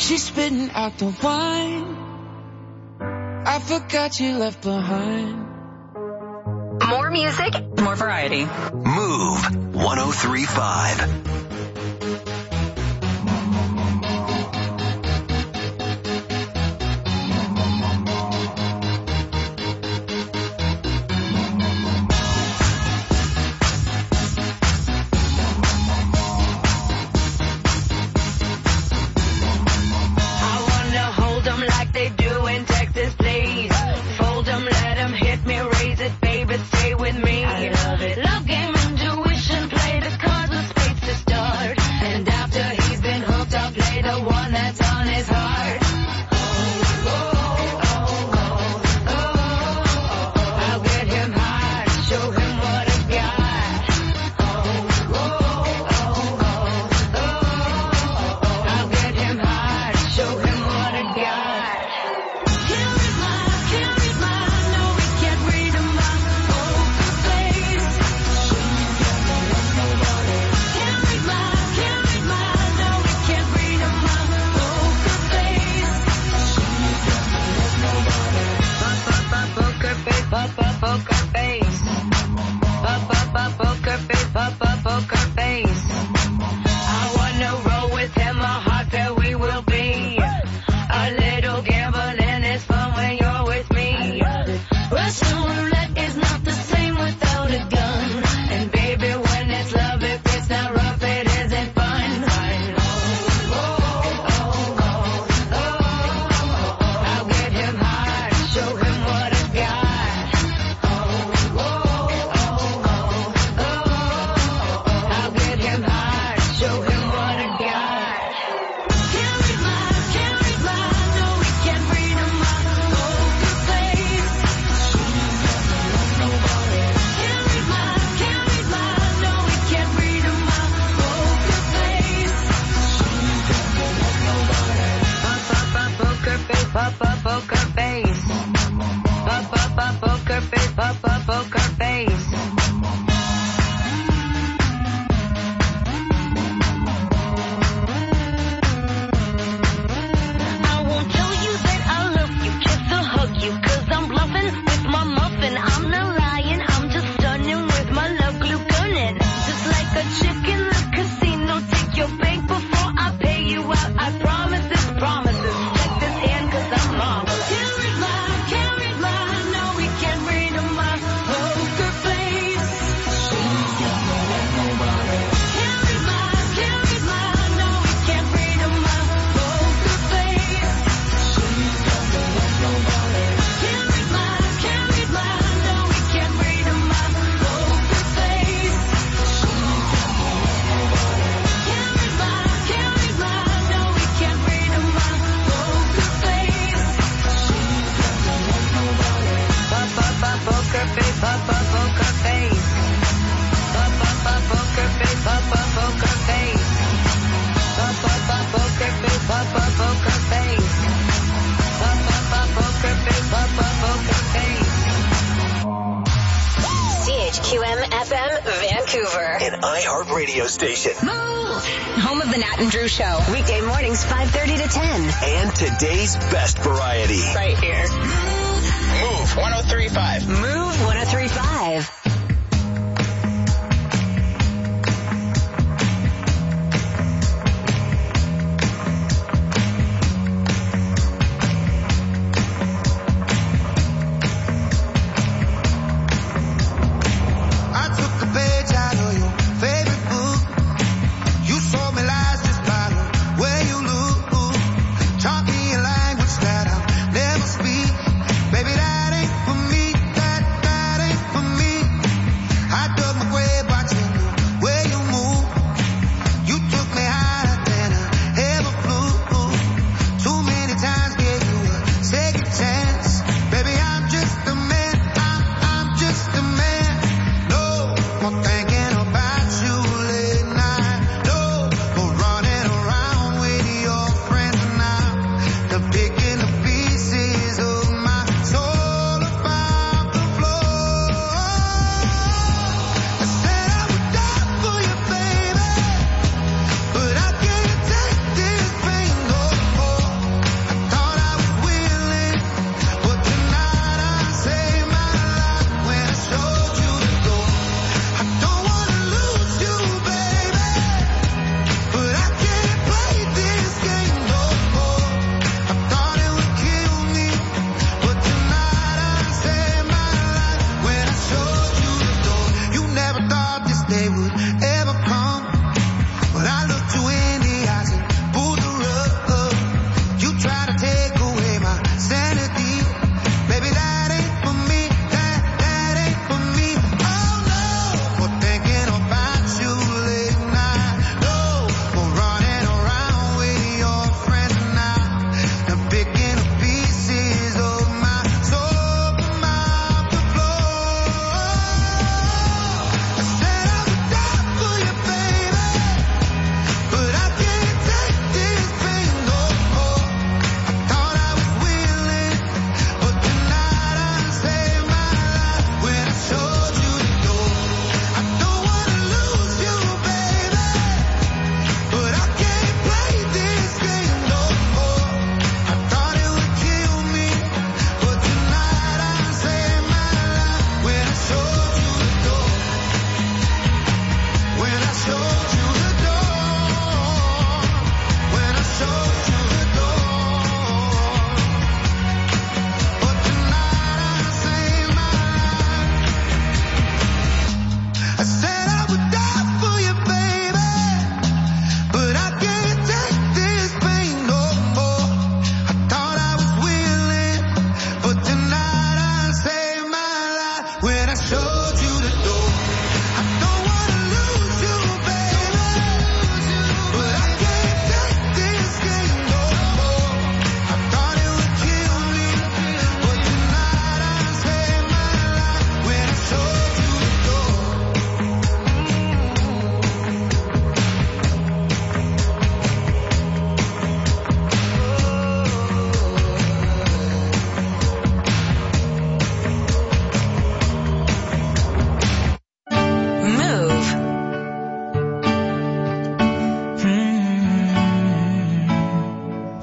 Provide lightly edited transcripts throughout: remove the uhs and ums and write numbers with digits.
She's spitting out the wine I forgot you left behind. More music, more variety. Move 103.5. Station. Move! Home of the Nat and Drew Show. Weekday mornings 5:30 to 10. And today's best variety. Right here. Move 103.5. Move 103.5. Baby, that ain't for me, that ain't for me.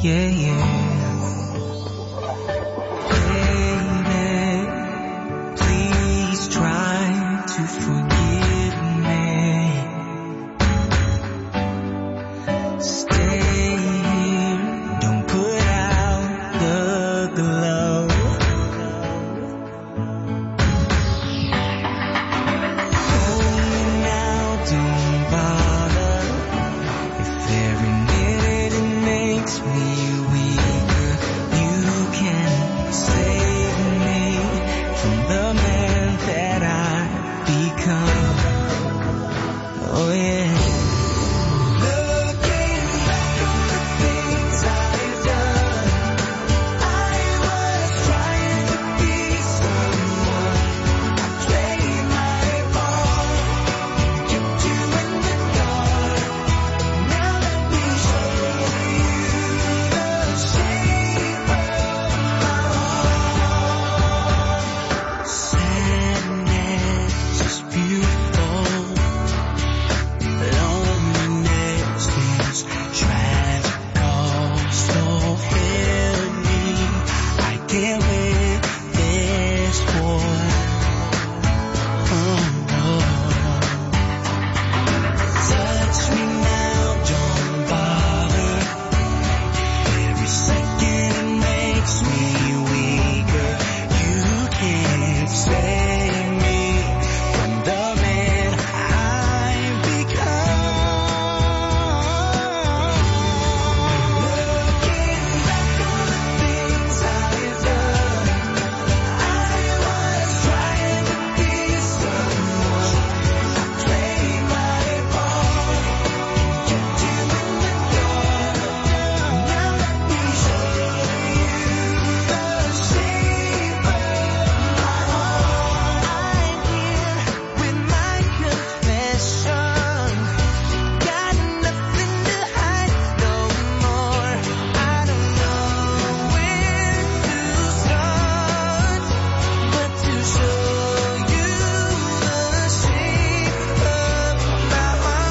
yeah, yeah. Baby, please try to forgive me. Stay here, don't put out the glow. Hold me now, don't bother. If every minute it makes me weaker, you can save me from the man that I become. Oh yeah. Looking back on the things I've done, I was trying to be someone. I played my part, kept you in the dark. Now let me show you the shape of my heart. Sadness is beautiful. Loneliness is tragical. So help me, I can't win this war. Touch me now, don't bother. Every second it makes me weaker. You can't save me from the man I've become. Looking back on the things I've done, I was trying to be someone. I played my part, kept you in the dark. Now let me show you the shape of my heart. I'm here with my confession. Got nothing to hide no more. I don't know where to start, but to show you the shape of my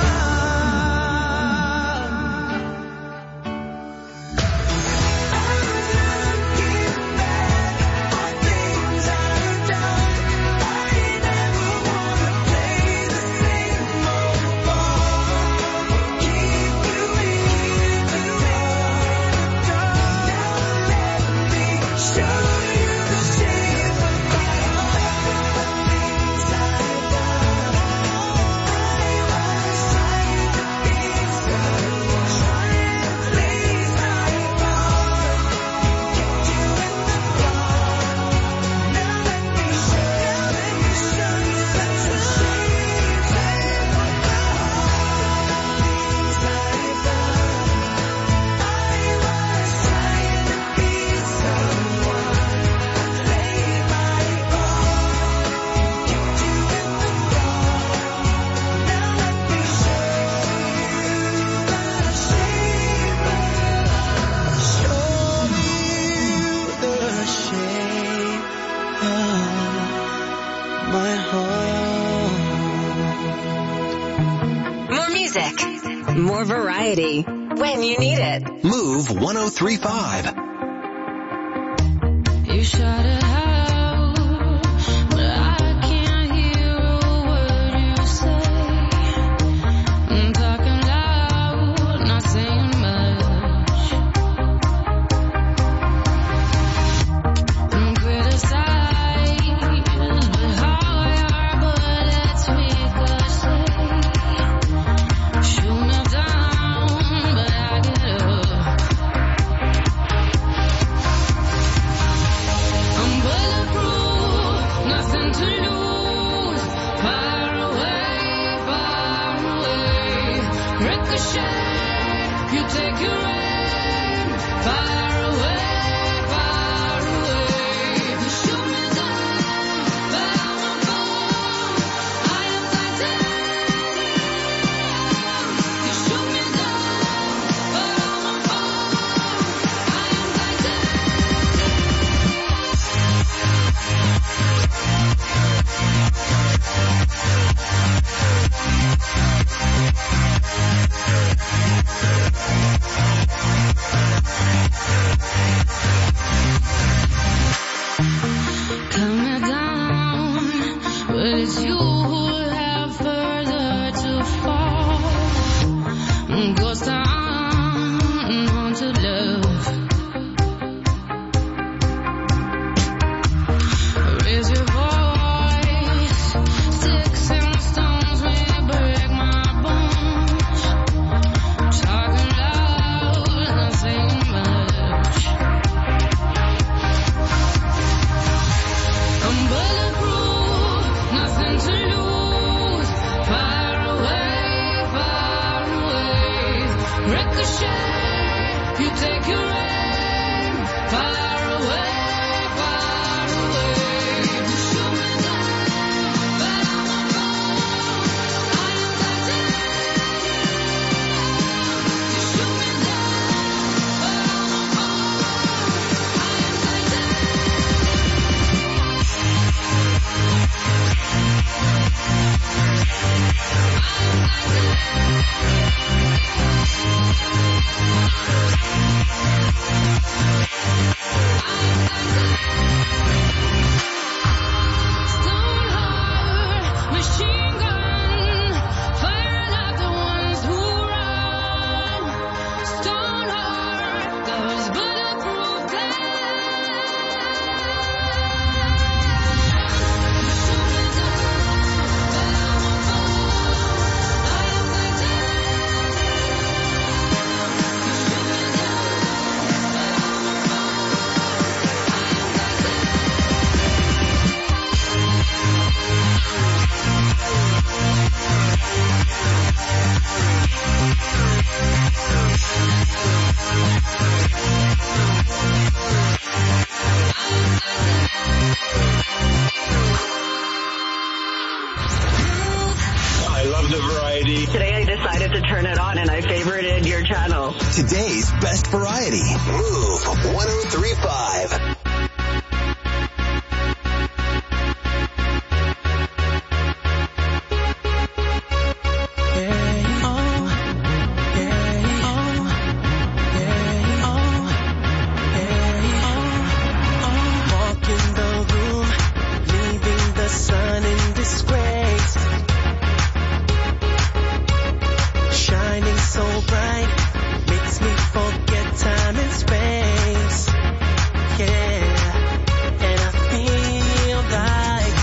More music, more variety, when you need it. Move 1035. You shot it out, but I can't hear a word you say. I'm talking loud, not saying much. I'm criticized, but how your bullets make us say. Shoot me down, but I get up. I'm bulletproof, nothing to lose. Far away, ricochet. You take your aim, far away. You shoot me down, but I won't fall. I am titanium. You shoot me down, but I won't fall. I am titanium. Ghost town, haunted love. Raise your voice, sticks and stones may break my bones. Talking loud, not saying much. I'm bulletproof, nothing to lose. Far away, ricochet. You take your aim, far away. Shoot me down, but I won't fall. I am titanium. You shoot me down, but I won't fall. I am Stoneheart, machine gun, firing at the ones who run. Stoneheart, those bulletproof Shoot me down, but I won't fall. I am titanium. You shoot me down, but I won't fall. I am I love the variety. Today I decided to turn it on and I favorited your channel. Today's best variety. Move 1035. Walk in the room, leaving the sun in disgrace. Shining so bright, makes me forget time and space. Yeah, and I feel like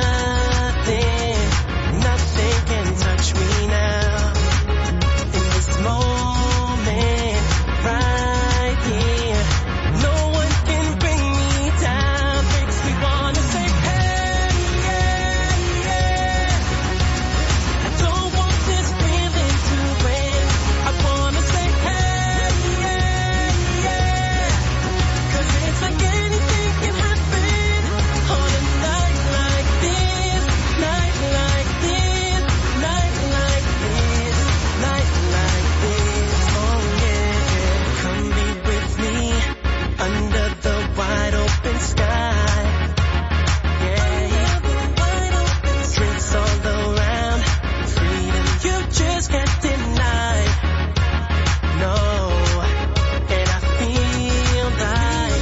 nothing can touch me now. In this moment, right here, no one can bring me down. Makes me wanna say, hey, yeah, yeah. I don't want this feeling to end. I wanna say, hey, yeah, yeah. 'Cause it's like anything can happen on a night like this, night like this, night like this, night like this. Oh yeah, come be with me under the wide open sky. Yeah, drinks all around, freedom you just can't deny. No, and I feel like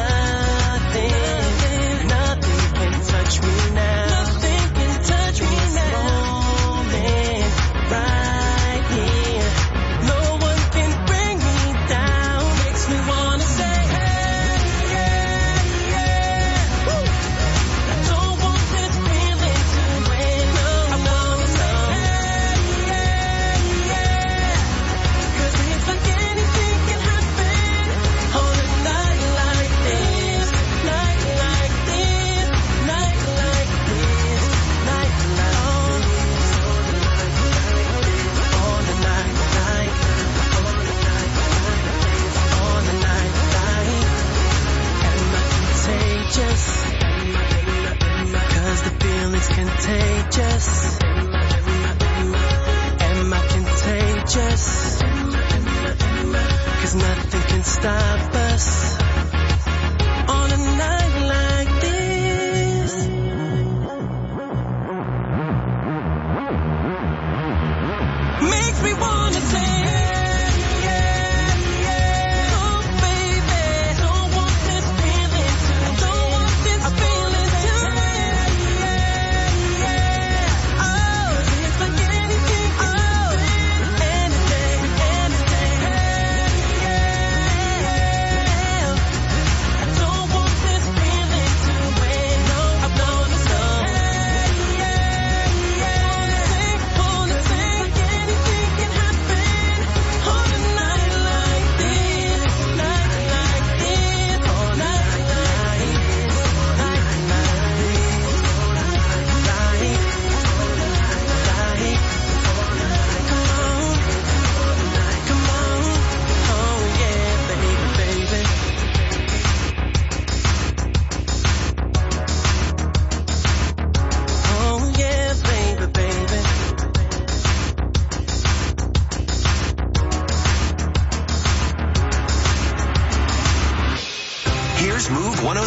nothing can touch me now. Nothing can touch me now. Moment right here, no one can bring me down. Makes me wanna say, hey, yeah, yeah. Woo. I don't want this feeling to end. I wanna say, hey, yeah, yeah. 'Cause it's like anything can happen on a night like this, night like this, night like this, night like this, on a night like, on a night like. Am I contagious? 'Cause the feeling's contagious. Am I contagious? 'Cause nothing can stop us on a night like this. Makes me wanna say, yeah, yeah. Oh baby, don't want this feeling to end. Oh, it's like anything, anything.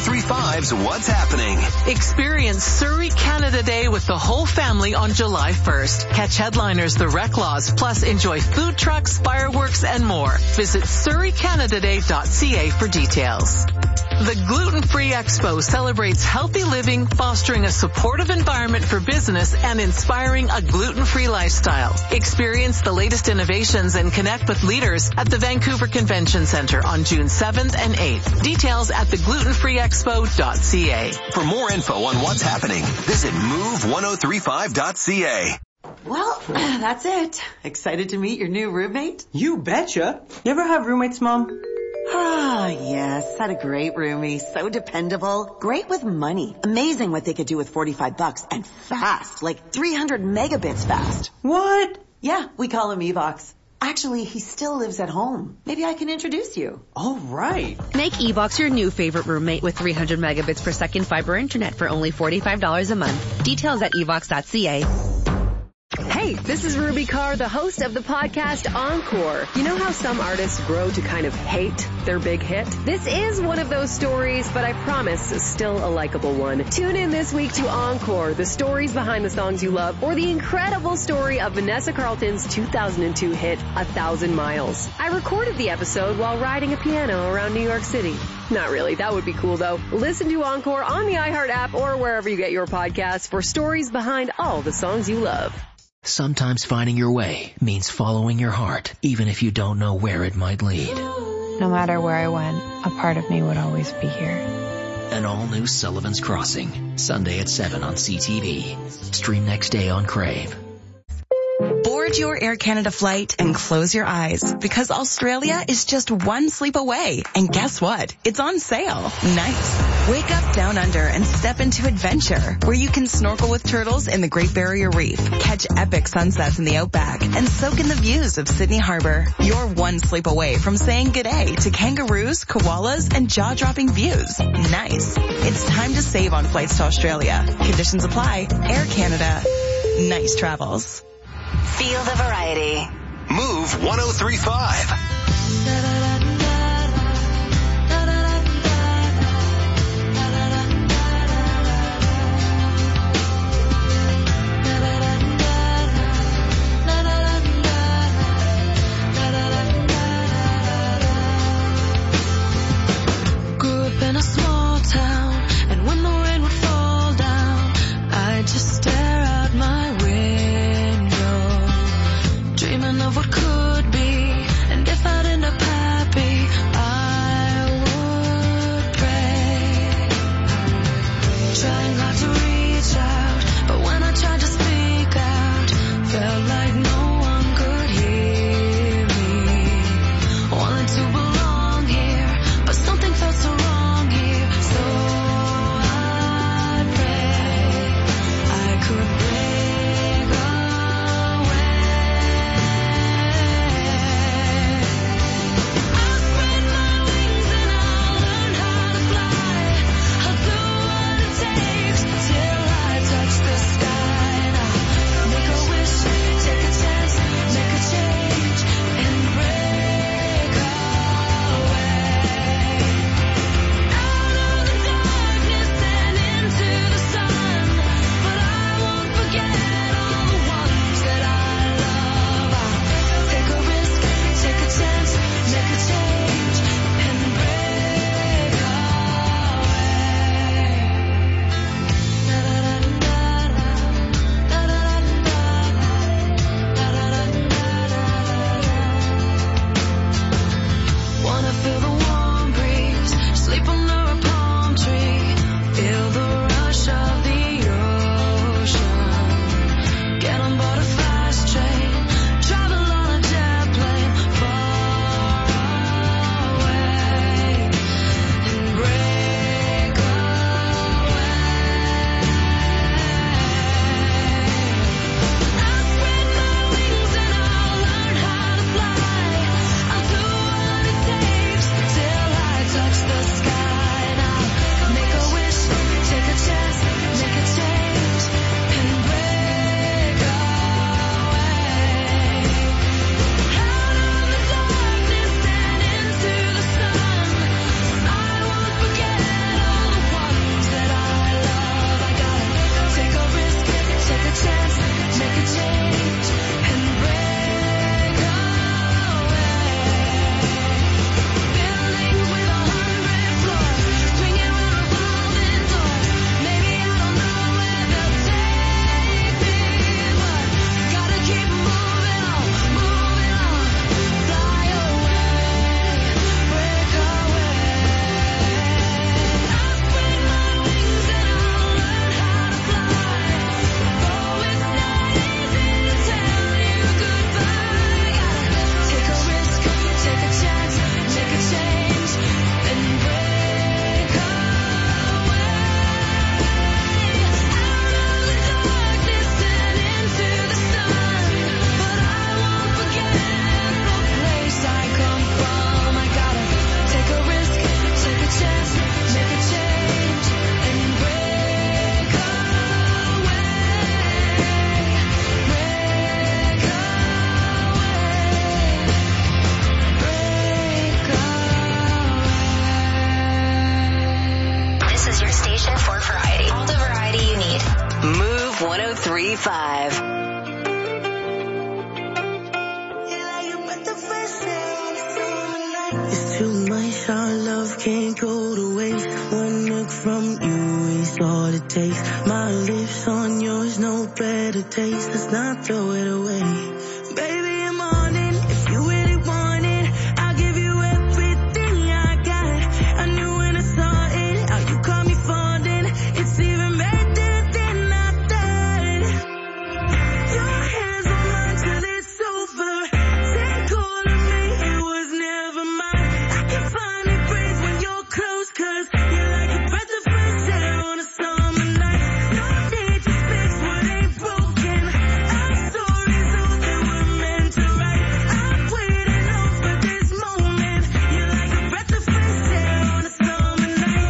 1035's What's Happening. Experience Surrey Canada Day with the whole family on July 1st. Catch headliners The Reclaws, plus enjoy food trucks, fireworks, and more. Visit surreycanadaday.ca for details. The Gluten-Free Expo celebrates healthy living, fostering a supportive environment for business and inspiring a gluten-free lifestyle. Experience the latest innovations and connect with leaders at the Vancouver Convention Centre on June 7th and 8th. Details at theglutenfreeexpo.ca. For more info on what's happening, visit move1035.ca. Well, that's it. Excited to meet your new roommate? You betcha. You ever have roommates, Mom? Ah, yes. Had a great roomie. So dependable. Great with money. Amazing what they could do with $45 and fast. Like 300 megabits fast. What? Yeah, we call him Evox. Actually, he still lives at home. Maybe I can introduce you. All right. Make Evox your new favorite roommate with 300 megabits per second fiber internet for only $45 a month. Details at evox.ca. Hey, this is Ruby Carr, the host of the podcast Encore. You know how some artists grow to kind of hate their big hit? This is one of those stories, but I promise still a likable one. Tune in this week to Encore, the stories behind the songs you love, or the incredible story of Vanessa Carlton's 2002 hit, 1,000 Miles. I recorded the episode while riding a piano around New York City. Not really. That would be cool, though. Listen to Encore on the iHeart app or wherever you get your podcasts for stories behind all the songs you love. Sometimes finding your way means following your heart, even if you don't know where it might lead. No matter where I went, a part of me would always be here. An all-new Sullivan's Crossing, Sunday at 7 on CTV. Stream next day on Crave. Board your Air Canada flight and close your eyes because Australia is just one sleep away. And guess what? It's on sale. Nice. Wake up down under and step into adventure where you can snorkel with turtles in the Great Barrier Reef, catch epic sunsets in the Outback, and soak in the views of Sydney Harbor. You're one sleep away from saying g'day to kangaroos, koalas, and jaw-dropping views. Nice. It's time to save on flights to Australia. Conditions apply. Air Canada. Nice travels. Feel the variety. Move 1035. Grew up in a small town, and when the rain would fall down, I'd just stare out my window, dreaming of what could be, and if I'd end up happy. 103.5. It's too much, our love can't go to waste. One look from you is all it takes. My lips on yours, no better taste. Let's not throw it away. Baby, I'm on it. If you really want it, I'll give you everything I got. I knew when I saw it, how you caught me falling. It's even better than I thought. Your hands on mine till it's over. Take all of me, it was never mine. I can finally breathe when you're close, 'cause you're like a breath of fresh air on a summer night. No need to fix what ain't broken. Our stories all that we're meant to write. I'm waiting on for this moment. You're like a breath of fresh air on a summer night.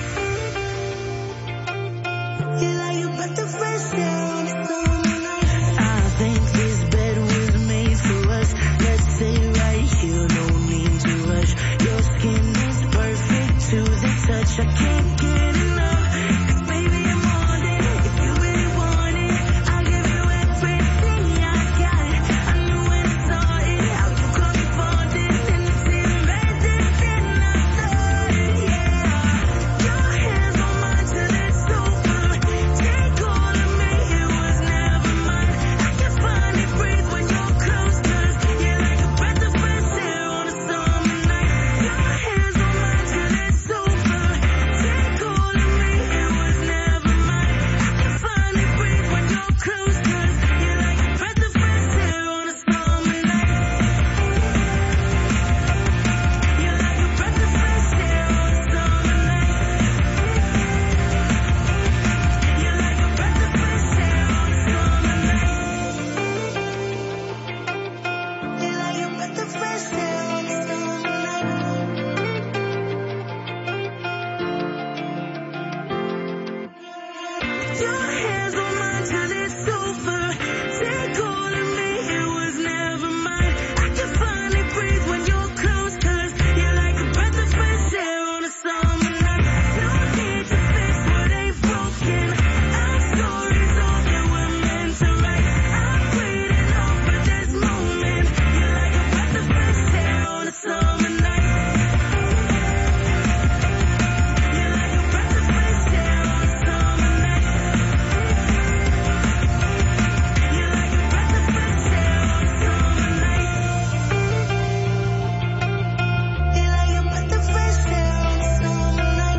You're like a breath of fresh air on a summer night. I think this bed was made for us. Let's stay right here, no need to rush. Your skin is perfect to the touch. I can't get enough, 'cause baby I'm on it. If you really want it, I'll give you everything I got. I knew when I saw it, how you caught me falling, and it's even better than I thought. Yeah, your hands on mine till it's over. Take all of me, it was never mine. I can finally breathe when you're close, 'cause you're like a breath of fresh air on a summer night. Your hands on mine till it's over. Take all of me, it was never mine. I can finally breathe when you're close, 'cause you're like a breath of fresh air on a summer night. You're like a breath of fresh air on a summer night. You're like a breath of fresh air on a summer night. You're like a breath of fresh air on a summer night. Your hands on mine till it's over. Take all of me, it was never mine. I can finally breathe when you're close, 'cause you're like a breath of fresh air on a summer night. No need to fix what ain't broken. Our stories all that we're meant to write. I'm waiting on for this moment. You're like a breath of fresh air on a summer night. You're like a breath of fresh air on a summer night. You're like a breath of fresh air on a summer night. You're like a breath of fresh air on a summer night.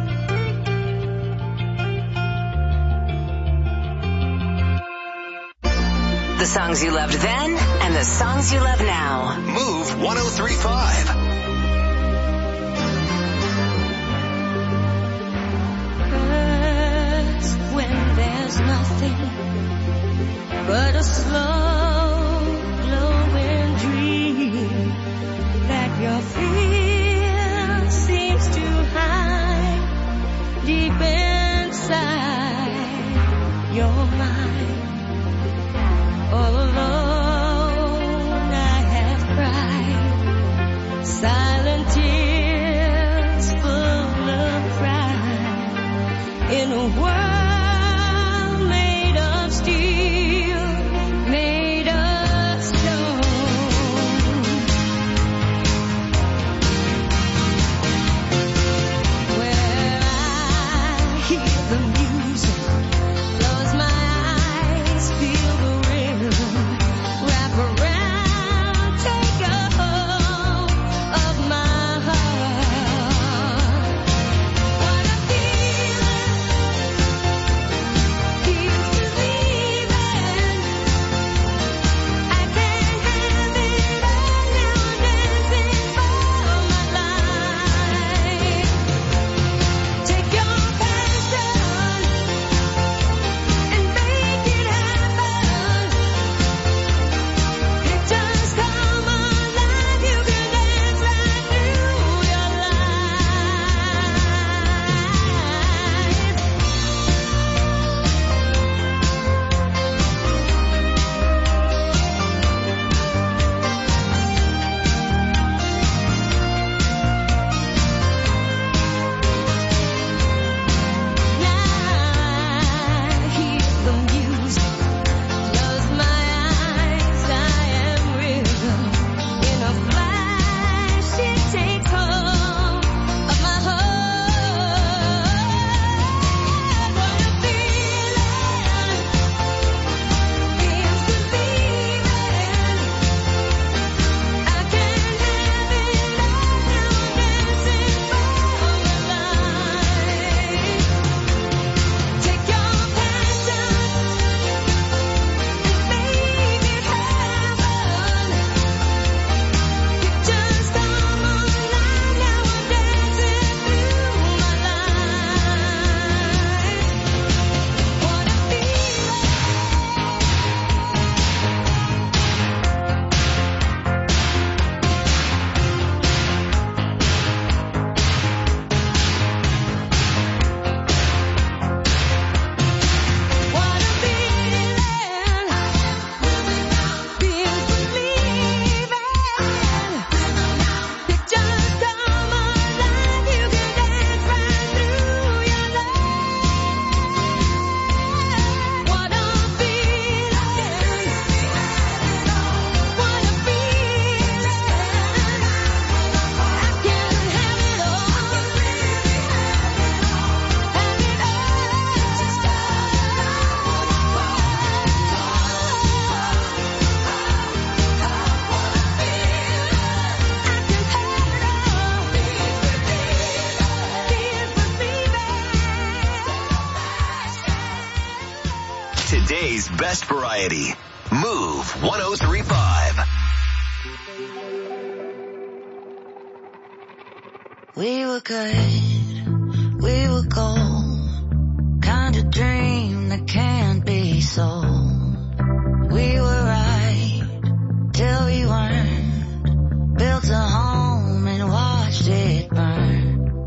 The songs you loved then and the songs you love now. Move 103.5. Hurts when there's nothing but a slow glowing dream that your fear seems to hide deep inside your mind. All alone I have cried silent tears full of pride in a world made of steel, made best variety. Move 1035. We were good, we were gold, kind of dream that can't be sold. We were right till we weren't, built a home and watched it burn.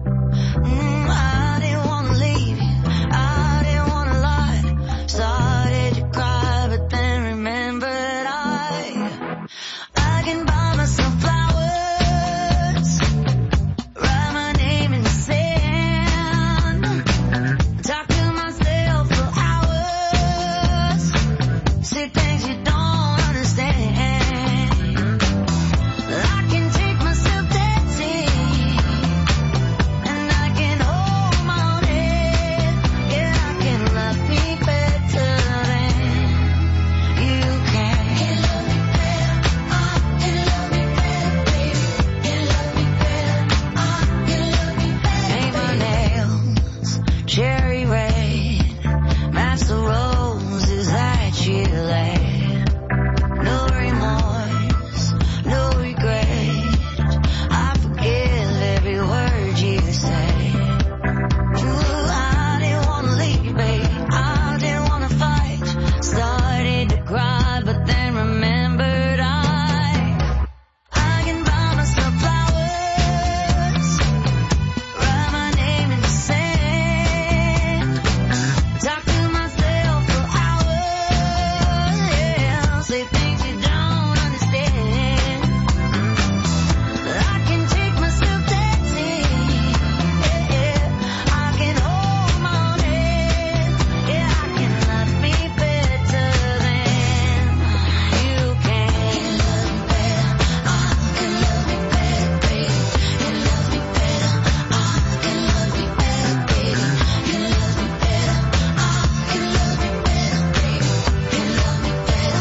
I didn't want to leave you, I didn't want to lie, started to cry but then remembered I can buy myself flowers, write my name in the sand, talk to myself for hours, say things you don't understand. I can take myself dancing, and I can hold my own head. Yeah, I can love me better than you can. Can love me better, can love me better, baby. Can love me better, can love me better. Paint my nails cherry red, match the roses that you laid. No remorse, no regret, I forgive every word you say. Ooh, I didn't want to leave, babe, I didn't want to fight, started to cry but then remembered I can buy myself flowers, write my name in the sand, talk to myself for hours, yeah, say things you don't understand. I can take myself dancing, yeah, I can hold my own head, yeah, I can love me better than you can. Can love me better, can love me better, baby. Can love me better, can love me better, baby. Can love me better, can love me better, baby. Can love me better.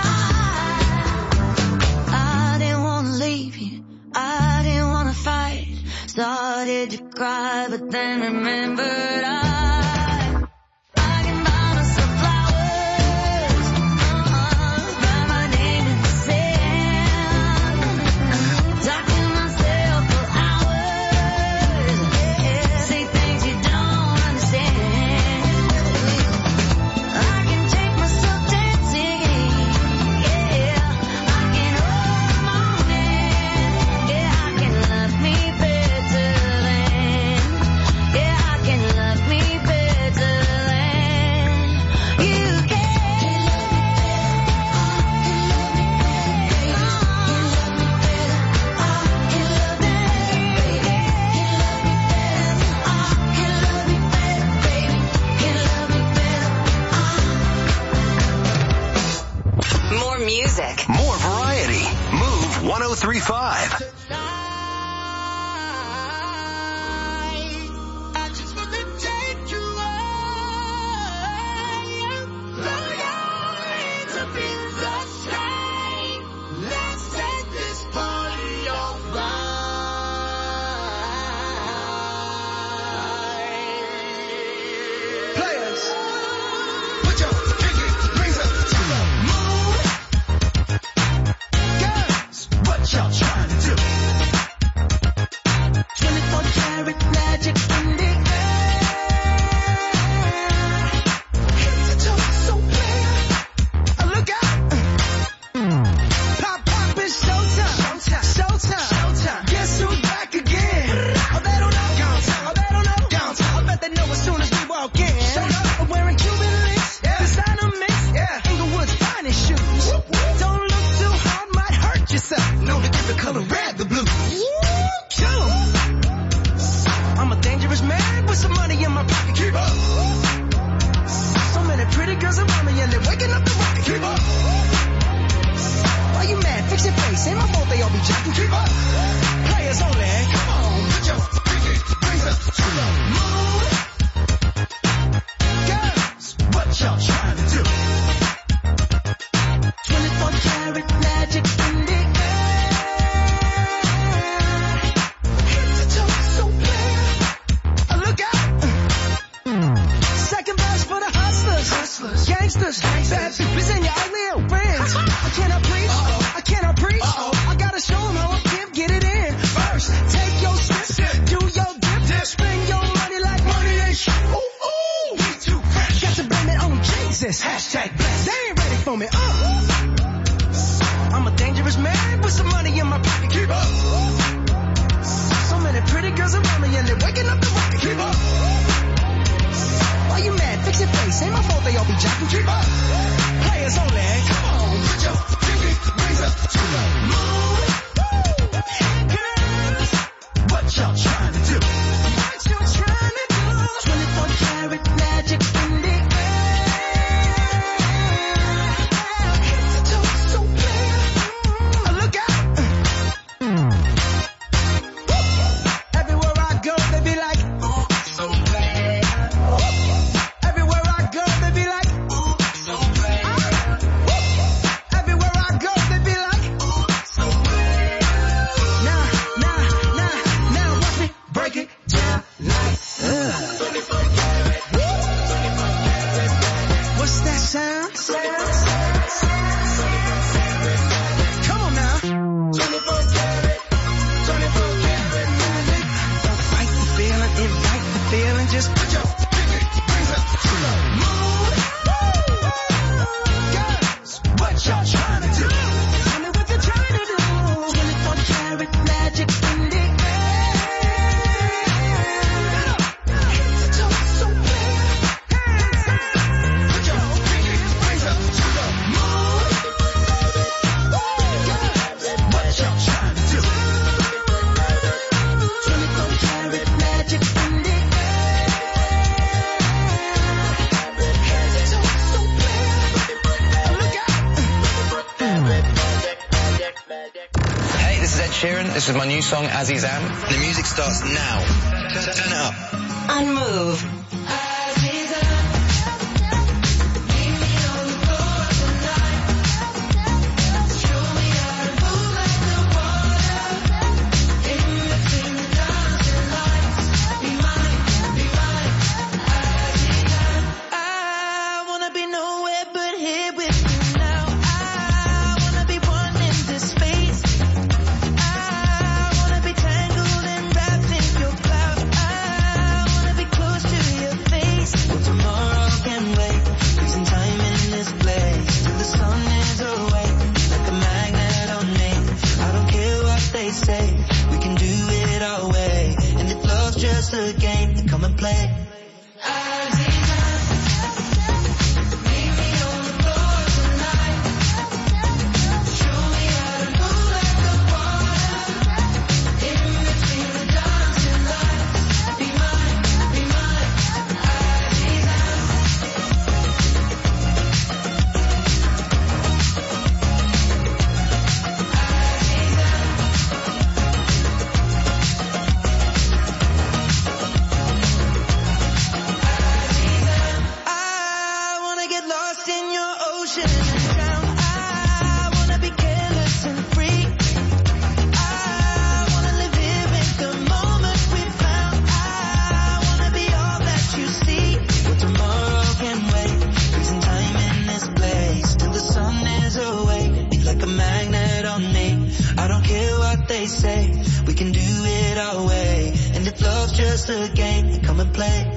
I didn't want to leave you, I didn't want to fight, started to cry but then remembered I can buy myself flowers, write my name in the sand, talk to myself for hours, yeah, say things you don't understand. I can take myself dancing, yeah, I can hold my own hand, yeah, I can love me better than, yeah, I can love me better than you can. More music. More variety. Move 1035. I just want to take you away to be the same. Let's take this party offline. Players, put your pinky rings up to the moon. Girls, what y'all trying to do? 24 karat magic in the air. Head to toe, so clear. Look out. Pop, pop, it's showtime. Showtime. Guess who's back again? Oh, they don't know. Oh, they don't know. I bet they know as soon as we walk in. I'm wearing Cuban links, designer mix, Inglewood's finest shoes. Don't look too hard, might hurt yourself. Know to give the color red the blues. Kill 'em. I'm a dangerous man with some money in my pocket. Keep up. So many pretty girls around me and they're waking up the rocket. Keep up. Why you mad? Fix your face. Ain't my fault they all be jacking. Keep up. Players only. Come on, put your pinky rings up to the moon. Girls, what y'all trying to do? 24 karat magic in the air. Head to toe, so clear. Look out. Second verse for the hustlers. Gangsters. Bad Ed Sheeran. This is my new song, As He's Am. The music starts now. Turn it up. On Move. A game, come and play. Just a game, come and play.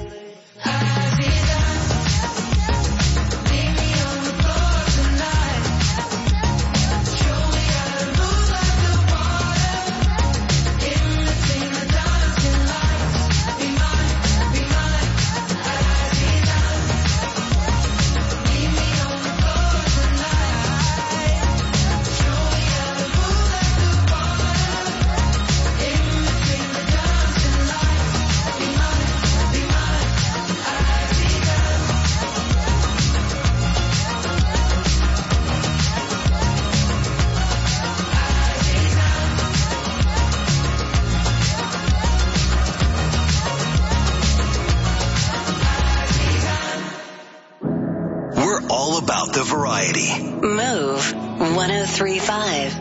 About the variety. Move 103.5.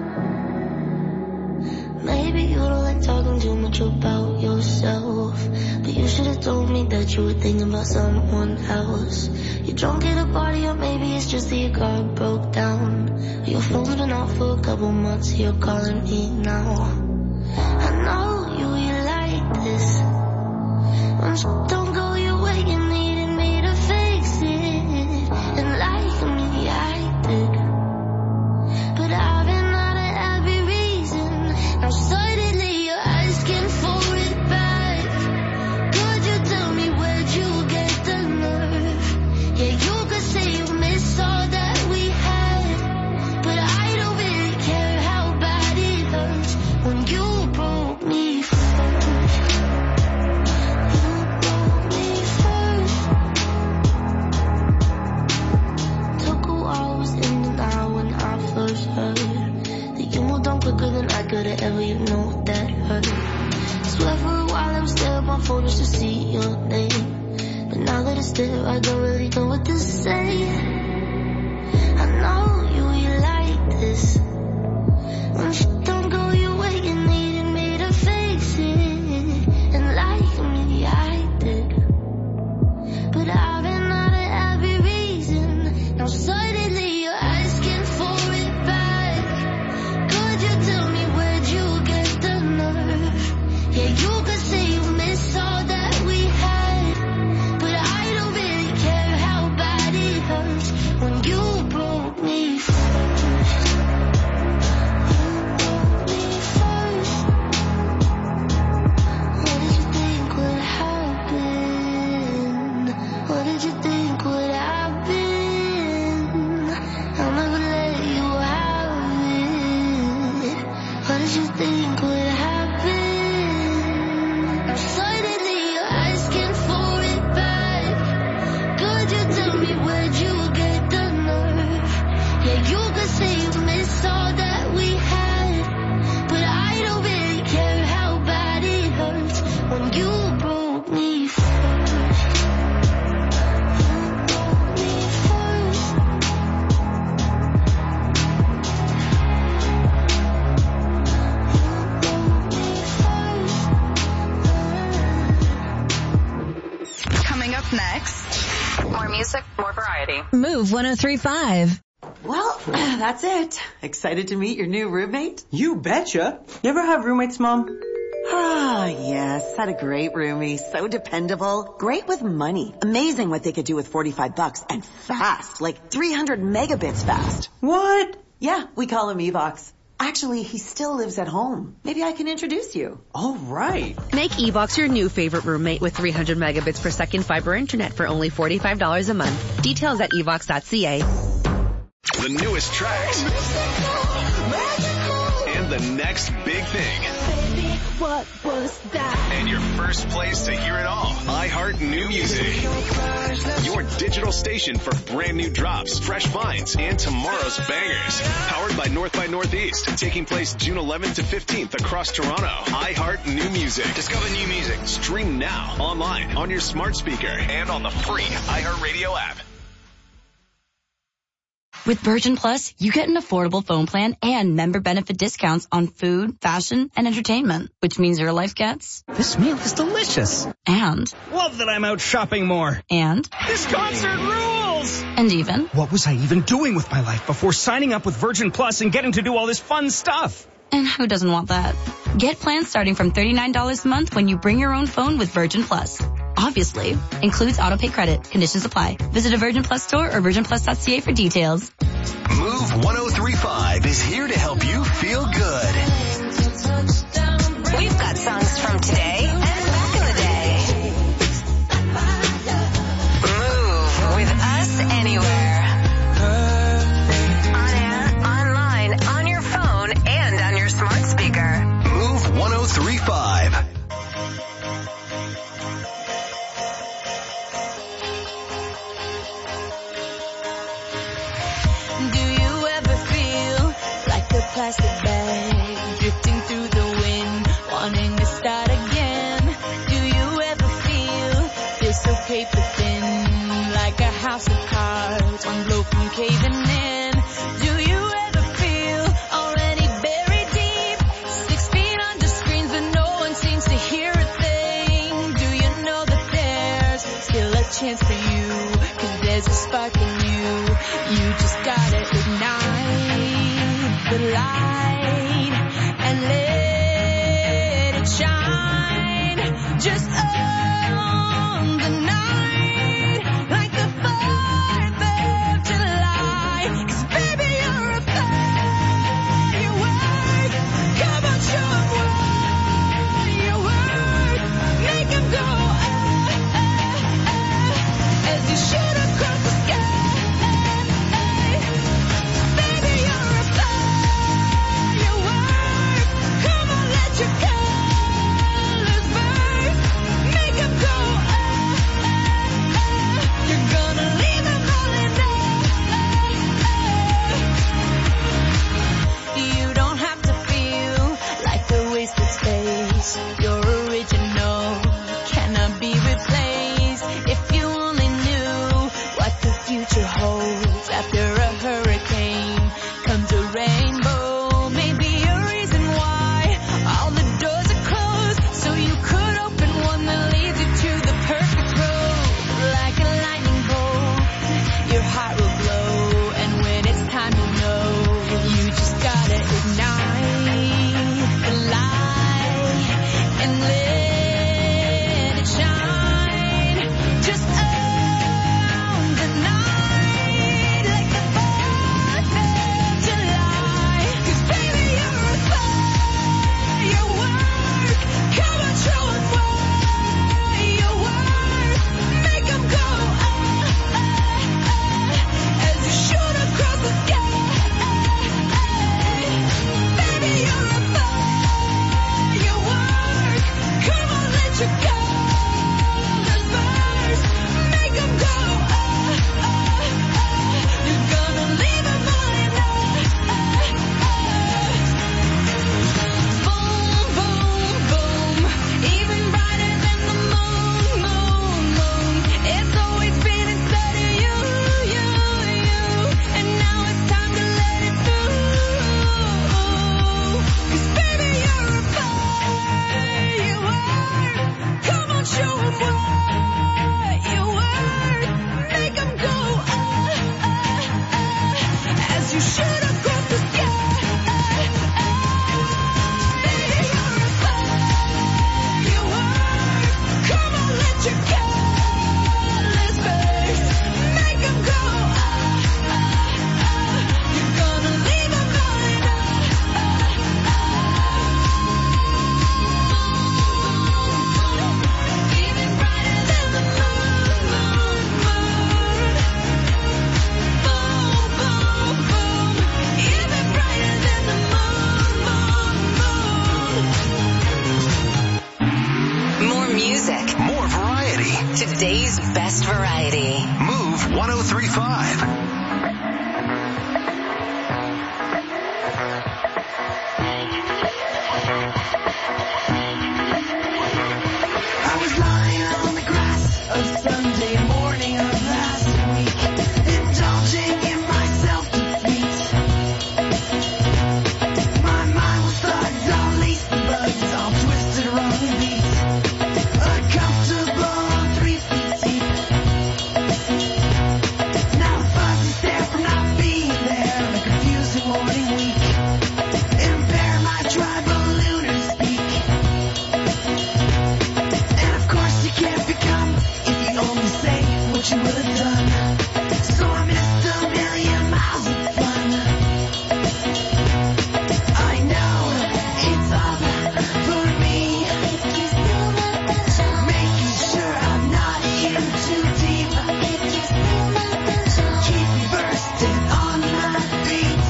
Maybe you don't like talking too much about yourself, but you should have told me that you were thinking about someone else. You're drunk at a party, or maybe it's just that your car broke down. Your phone's been off for a couple months, you're calling me now. I know you like this. When shit don't go your way, you needed me to fix it. And like me, I did. But I've been out of every reason. Now suddenly you're asking for it back. Could you tell me where'd you get the nerve? Yeah, you could say you miss all that we had, but I don't really care how bad it hurts when you broke me first. Quicker than I could've ever, you know that hurt. Swear for a while I was there on my phone just to see your name, but now that it's there I don't really know what to say. I know you like this. When shit don't go your way, you needed me to fix it. And like me, I did. But I've been out of every reason. Now suddenly you're asking for it back. Could you tell me where'd you get the nerve? Yeah, you could say you miss all that we had, but I don't really care how bad it hurts when you broke me first. What did you think would happen? I'll never let you have it. What did you think would happen? Now suddenly you're asking for it back. Could you tell me where'd you get the nerve? Yeah, you could say you miss all that we had, but music, more variety. Move 1035. Well, that's it. Excited to meet your new roommate? You betcha. You ever have roommates, Mom? Ah, yes. Had a great roomie. So dependable. Great with money. Amazing what they could do with $45 and fast. Like 300 megabits fast. What? Yeah, we call him Evox. Actually, he still lives at home. Maybe I can introduce you. All right. Make Evox your new favorite roommate with 300 megabits per second fiber internet for only $45 a month. Details at evox.ca. The newest tracks. And the next big thing. Baby, what was that? And your first place to hear it all. iHeart New Music. Your digital station for brand new drops, fresh finds, and tomorrow's bangers. Powered by North by Northeast. Taking place June 11th to 15th across Toronto. iHeart New Music. Discover new music. Stream now, online, on your smart speaker, and on the free iHeartRadio app. With Virgin Plus, you get an affordable phone plan and member benefit discounts on food, fashion, and entertainment, which means your life gets... This meal is delicious. And... Love that I'm out shopping more. And... This concert rules! And even... What was I even doing with my life before signing up with Virgin Plus and getting to do all this fun stuff? And who doesn't want that? Get plans starting from $39 a month when you bring your own phone with Virgin Plus. Obviously, includes autopay credit. Conditions apply. Visit a Virgin Plus store or virginplus.ca for details. Move 1035 is here to help you feel good. We've got songs from today and back in the day. Move with us anywhere. On air, online, on your phone, and on your smart speaker. Move 1035. Plastic bag drifting through the wind, wanting to start again. Do you ever feel so paper thin, like a house of cards, one blow from caving in? Do you ever feel already buried deep, 6 feet under screens but no one seems to hear a thing? Do you know that there's still a chance for you, 'cause there's a spark in you, you just gotta ignite the light and let it shine just on the night like the 4th of July. 'Cause baby, you're a firework. Come on, show 'em what you're worth. Make 'em go as you shoot across the sky. Baby, you're a firework. Today's best variety. Move 1035. I was lying on the grass a Sunday morning of last week, indulging in my self-defeat. My mind was thugged, all laced and buzzed, all twisted, wrong beat. Uncomfortable on 3 feet deep. Now the fuzzy stare from not being there, a confusing warning week. Impair my tribal lunar speak. And of course you can't become if you only say what you would have done. So I missed a million miles of fun. I know it's up for me, making sure I'm not in too deep. Keep me bursting on my feet.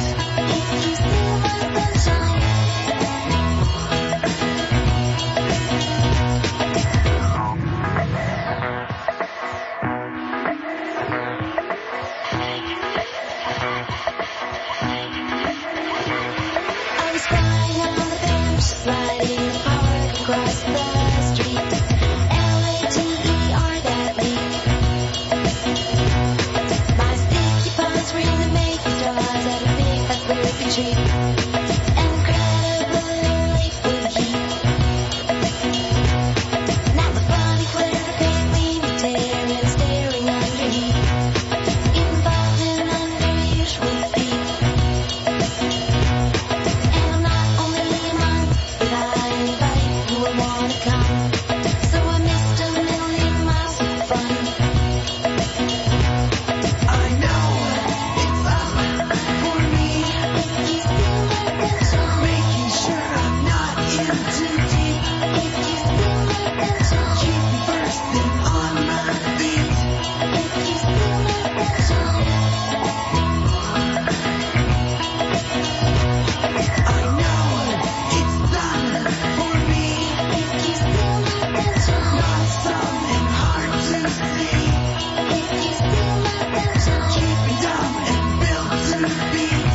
I was crying on the bench, sliding the park across the street. LATER that week. My sticky palms were in the making straws at a big fat burpee tree. Incredibly late for the heat. Now the funny glitter paint me tearing, staring under heat. Involved in unusual feet. And I'm not only a monk, but I invite who will wanna come. So I missed a million miles of fun. I know it's up for me, making sure I'm not in too deep. Keep me bursting on my feet. I know it's done for me, not something hard to see. Keep me dumb and built to beat.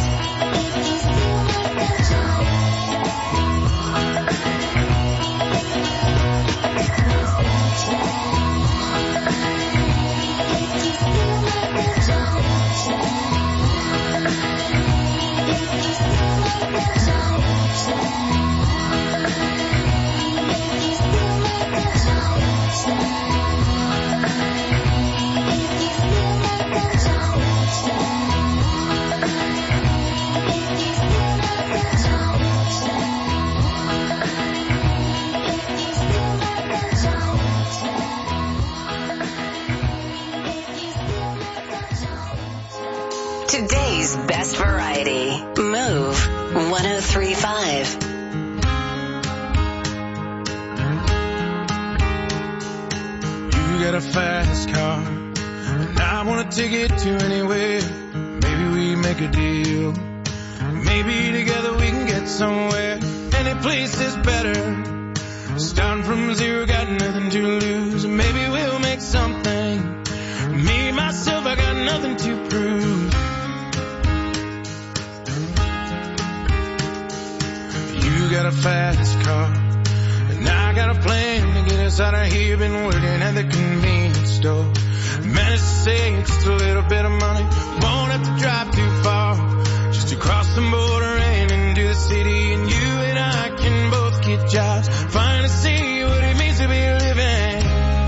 Today's best variety. Move 1035. You got a fast car, and I wanna take it to anywhere. Maybe we make a deal. Maybe together we can get somewhere. Any place is better. Starting from zero, got nothing to lose. Maybe we'll make something. Me, myself, I got nothing to prove. You got a fast car, and I got a plan to get us out of here. Been working at the convenience store. Managed to save just a little bit of money. Won't have to drive too far, just to cross the border and into the city. And you and I can both get jobs, finally see what it means to be living.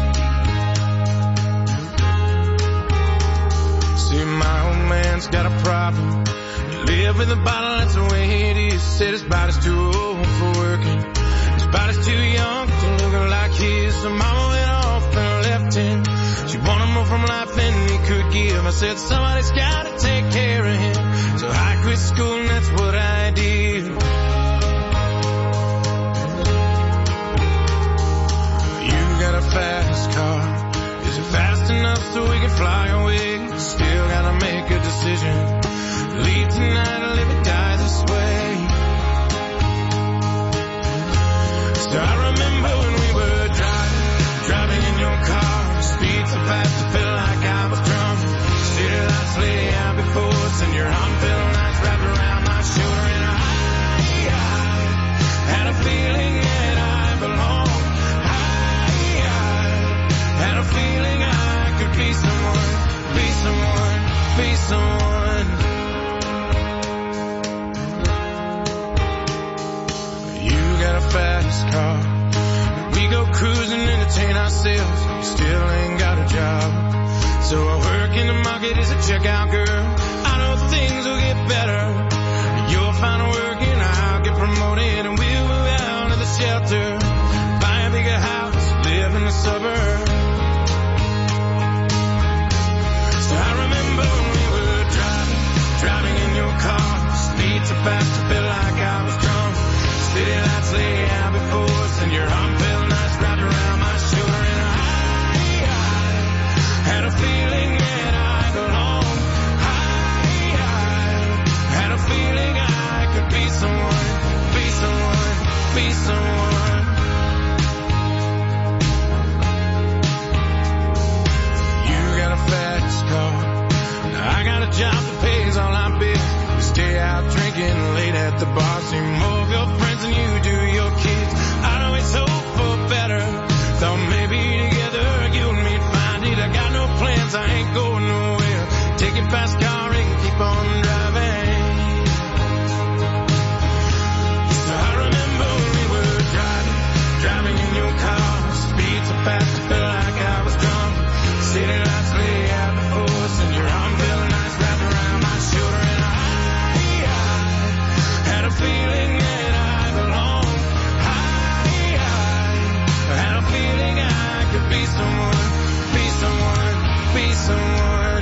See, my old man's got a problem. You live with a bottle, that's the way it is. Said his body's too old for working. His body's too young to look like his. So mama went off and left him. She wanted more from life than he could give. I said somebody's gotta take care of him. So I quit school and that's what I did. You got a fast car. Is it fast enough so we can fly away? Still gotta make a decision. Leave tonight or live or die this way. So I remember when we were driving in your car. Speed beat so fast I felt like I was drunk. City lights lay out before us, and your arm felt nice wrapped around my shoulder, and I had a feeling that I belonged. I had a feeling I could be someone, be someone, be someone. You got a fast car, we go cruising, entertain ourselves. We still ain't got a job, so I work in the market as a checkout girl. I know things will get better. You'll find work and I'll get promoted, and we'll move out of the shelter, buy a bigger house, live in the suburbs. So I remember when we were driving in your car, speed so fast I felt like I was drunk. City lights lay out before us, and your arm felt nice wrapped around my shoulder, and I had a feeling that I belonged. I had a feeling I could be someone, be someone, be someone. You got a fast car, now I got a job that pays all our bills. We stay out drinking late at the bar, see more of your friends than you do your kids. I'd always hope for better, thought maybe together you and me'd find it. I got no plans, I ain't going nowhere. Take your fast car and keep on driving. So I remember when we were driving in your car, speed so fast I felt like I was drunk. City lights lay out before us, and your arm felt nice wrapped around my shoulder, and I had a feeling that I belonged. I had a feeling I could be someone, be someone, be someone.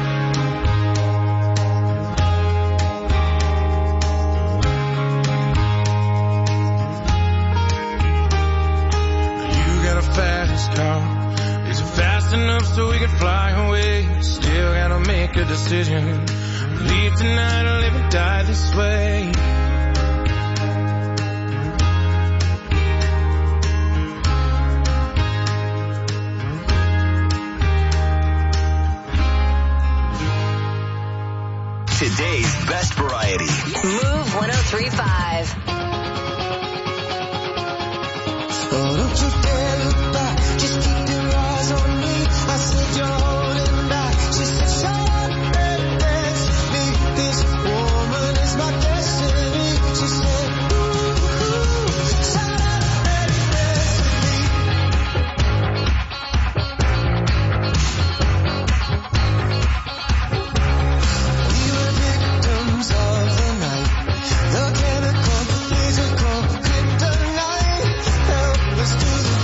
You got a fast car, is it fast enough so we could fly away? Still gotta make a decision, leave tonight or live and die this way. Today's best variety. Move 103.5. Oh, don't you dare look back, just keep your eyes on me. I said you're holding back. She said, shut up and dance with me. This woman is my destiny. She said, ooh, shut up and dance with me. We were victims of the night, the chemical, the physical, kryptonite. Help us to the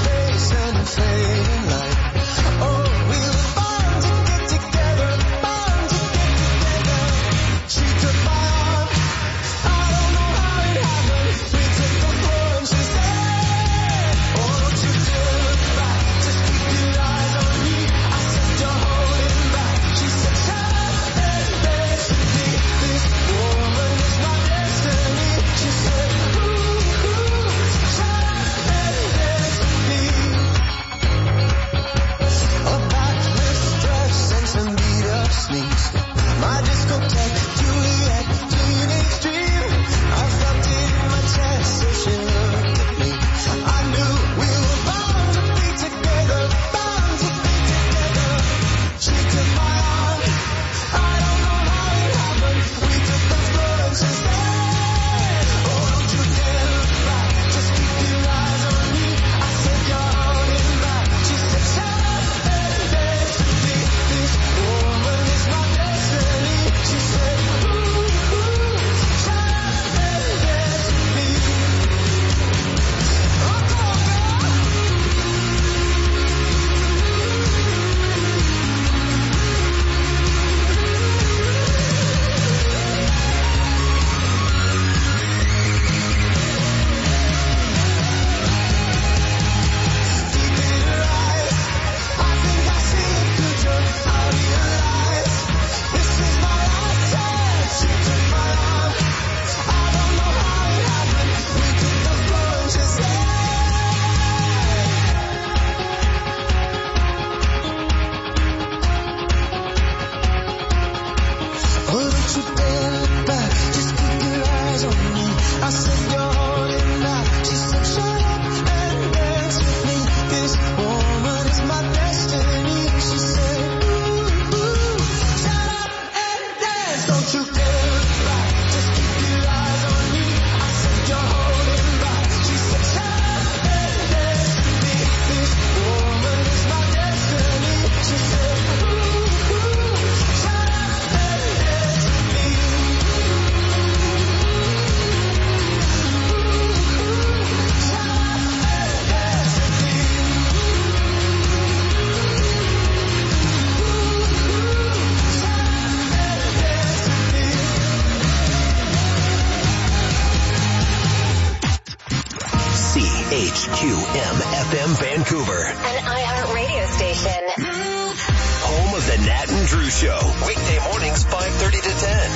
WHQM FM Vancouver. An iHeart radio station. Home of the Nat and Drew Show. Weekday mornings 5:30 to 10.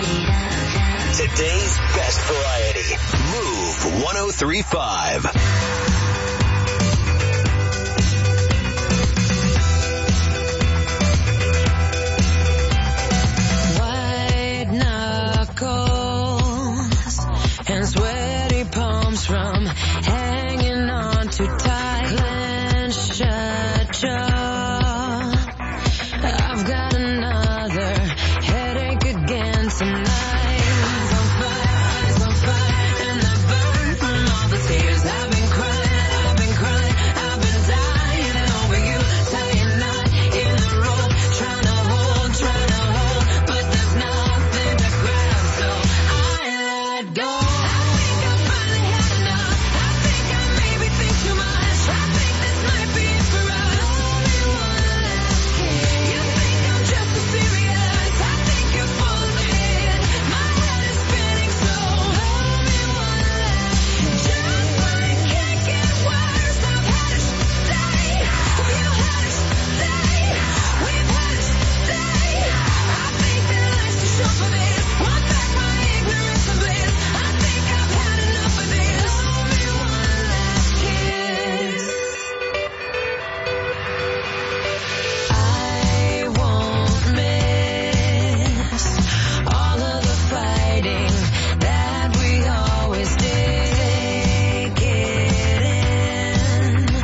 Today's best variety. Move 103.5.